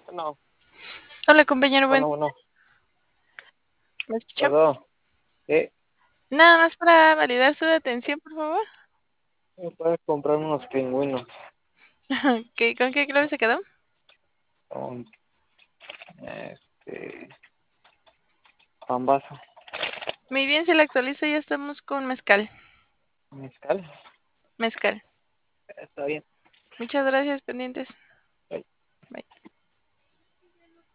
No, Hola, compañero, buen. bueno, ¿Me escucha? todo. ¿Qué? Nada más para validar su atención, por favor. ¿Me puedes comprar unos pingüinos ¿Con qué clave se quedó? con este pambazo? Muy bien, si la actualiza ya estamos con mezcal. ¿Mezcal? Mezcal. Está bien. Muchas gracias, pendientes. Ahí. Bye.